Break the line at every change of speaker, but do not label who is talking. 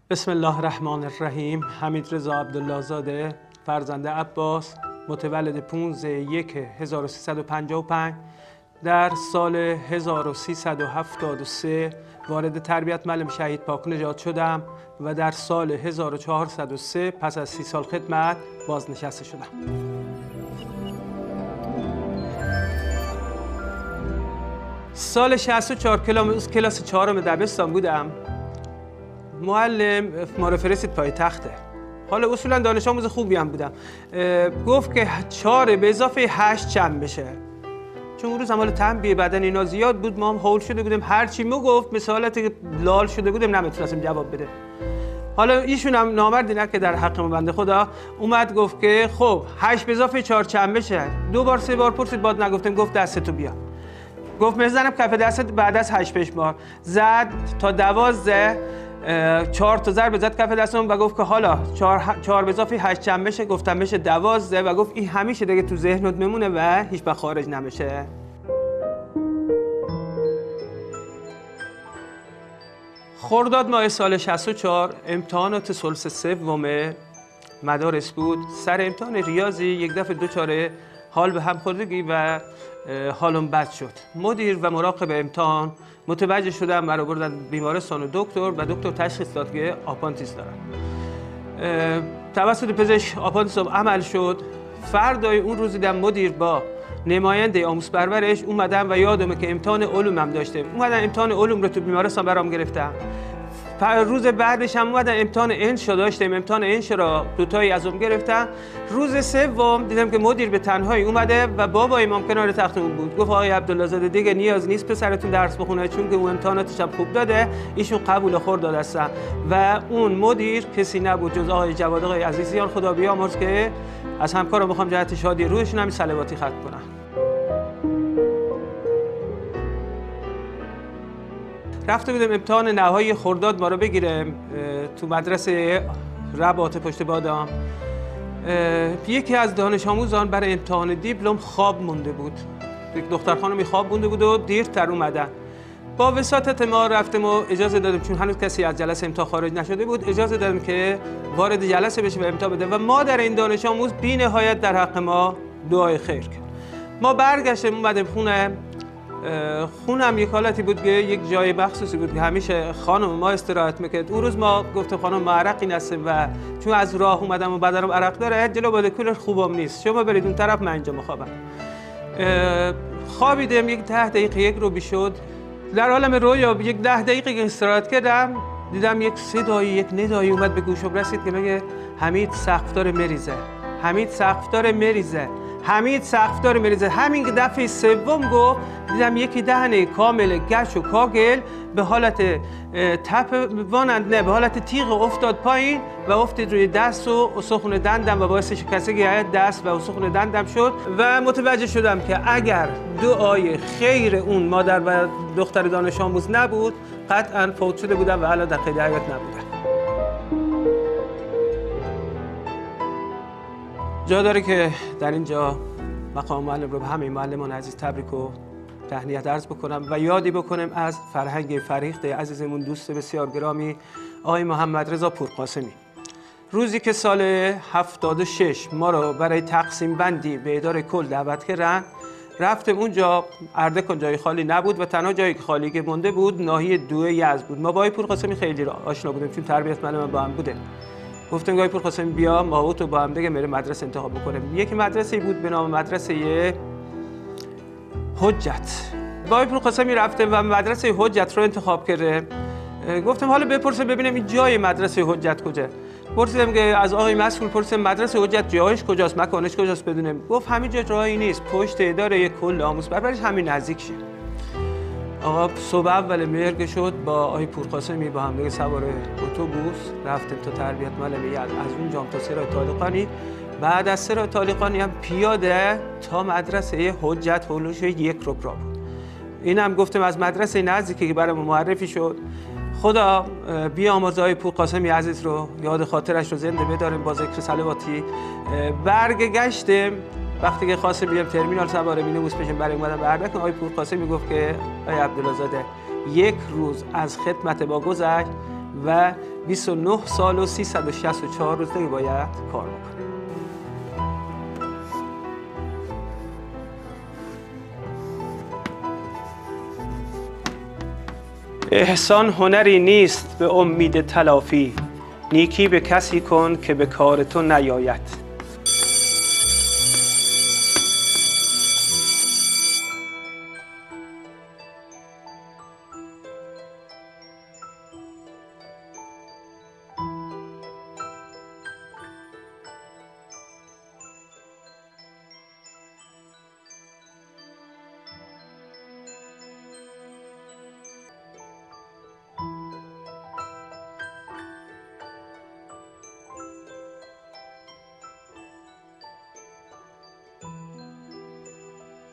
بسم الله الرحمن الرحیم. حمید رضا عبدالله زاده، فرزند عباس، متولد 15/1/1355 در سال 1373 وارد تربیت معلم شهید پاک نژاد شدم و در سال 1403 پس از 30 سال خدمت بازنشسته شدم. سال 64 کلاس 4 دبستان بودم. معلم ما رو فرستید پایتخته. حالا اصولا دانش آموز خوبی هم بودم. گفت که 4 به اضافه 8 چند بشه. چون اون روز حال تنبیه بدن اینا زیاد بود، ما هم هول شده بودیم، هر چی گفت مثل حالتی لال شده بودیم نمیتونستیم جواب بده. حالا ایشون هم نامردی نه که در حق ما بنده خدا اومد گفت که خب 8 به اضافه 4 چند بشه. 2 بار 3 بار پرسید باز نگفتم. گفت دستتو بیا. گفت میزنم کف دستت. بعد از 8 پیش بار زد تا 12 4 تا ضرب زد کف دستم و گفت که حالا 4 به اضافه 8 چند بشه. گفتم بشه 12 و گفت این همیشه دیگه تو ذهنت میمونه و هیچ وقت خارج نمیشه. خرداد ماه سال 64 امتحانات ثلث سوم مدارس بود. سر امتحان ریاضی یک دفعه دوچاره حال به هم خوردگی و حالم بد شد. مدیر و مراقب امتحان متوجه شدم، مرا بردن بیمارستان و دکتر تشخیص داد که آپاندیس دارم. توسط پزشک آپاندیسم عمل شد. فردای اون روز دیدم مدیر با نماینده آموز پرورش اومدم و یادمه که امتحان علومم داشتم. اومدن امتحان علوم رو تو بیمارستان برام گرفتم. روز بعدش هم اومدن امتحان انشا داشتیم. امتحان انشا را دوتایی از اون گرفتم. روز سوم دیدم که مدیر به تنهایی اومده و بابا امام کنار تختمون بود. گفت آقای عبدالله زاده دیگه نیاز نیست پسرتون درس بخونه، چون که اون امتحاناتش هم خوب داده، ایشون قبول خورد هستن. و اون مدیر کسی نبود جز آقای جواد آقای عزیزیان خدا بیامرز که از همکارم میخوام جهت شادی روحشون هم صلواتی ختم کنم. رفته بودم امتحان نهایی خرداد ما رو بگیرم تو مدرسه رباط پشت بادام. یکی از دانش آموزان برای امتحان دیپلم خواب مونده بود. یک دختر خانمی خواب مونده بود و دیرتر اومدن. با وساطت ما رفتم و اجازه دادم، چون هنوز کسی از جلسه امتحان خارج نشده بود، اجازه دادم که وارد جلسه بشه و امتحان بده و مادر این دانش آموز بی نهایت در حق ما دعای خیر کرد. ما برگشتیم اومدیم خونم یک حالتی بود که یک جای مخصوصی بود که همیشه خانم ما استراحت میکرد. اون روز ما گفتم خانم ما عرقی نستیم و چون از راه اومدم و بدنم عرق داره جلو باد کولر خوبم نیست، شما برید اون طرف من اینجا میخوابم. خوابیدم. یک 10 دقیقه یک رو شد. در عالم رویا یک 10 دقیقه که استراحت کردم دیدم یک صدایی، یک ندایی اومد به گوشم رسید که میگه حمید سقفدار مریضه، حمید سقفدار مریضه، حمید سقفدار مریضه. همین که دفعه سوم گفت دیدم یکی دهنه کامل گش و کاگل به حالت به حالت تیغ افتاد پایین و افتاد روی دست و استخوان دندم و باعث شکستگی دست و استخوان دندم شد و متوجه شدم که اگر دعای خیر اون مادر و دختر دانش آموز نبود قطعا فوت شده بودم و الان در قید حیات نبودم. جا داره که در اینجا مقام معلم رو به همه معلمان عزیز تبریک و تهنیت عرض بکنم و یادی بکنم از فرهنگ فریخته عزیزمون، دوست بسیار گرامی آقای محمد رضا پورقاسمی. روزی که سال 76 ما رو برای تقسیم بندی به اداره کل دعوت کردن، رفتم اونجا. اردکان جای خالی نبود و تنها جایی که خالی که مونده بود ناحیه 2 یزد بود. ما با آقای پورقاسمی خیلی آشنا بودیم چون تربیت معلم با هم بوده. گفتم آقای پورقاسمی بیا ما تو با هم دیگه میره مدرسه انتخاب بکنیم. یک مدرسه بود به نام مدرسه حجت. با آقای پورقاسمی رفتم و مدرسه حجت رو انتخاب کرده. گفتم حالا بپرسم ببینم این جای مدرسه حجت کجا. پرسیدم که از آقای مسئول پرسیدم مدرسه حجت جایش کجاست، مکانش کجاست بدونم. گفت همین جا جایی نیست، پشت اداره کل آموز پرورش همین نزدیک شه. آقا صبح اول مهر شد با آقای پورقاسمی با هم دیگه سوار اتوبوس رفتیم تا تربیت معلم یزد، از اونجا تا سرای طالقانی، بعد از سرای طالقانی هم پیاده تا مدرسه حجت هولوش 1 ربع بود. این هم گفتم از مدرسه نزدیکی که برام معرفی شد. خدا بیامرز آقای پورقاسمی عزیز رو یاد خاطرش رو زنده بداریم با ذکر صلواتی. برگشتم وقتی که خواستم بیام ترمینال سوار مینیبوس بشم برای اومدن به اردک، آقای پورقاسمی گفت که آقای عبدالله زاده 1 روز از خدمت با گذشت و 29 سال و 364 روز دیگه باید کار بکنه. احسان هنری نیست به امید تلافی، نیکی به کسی کن که به کار تو نیاید.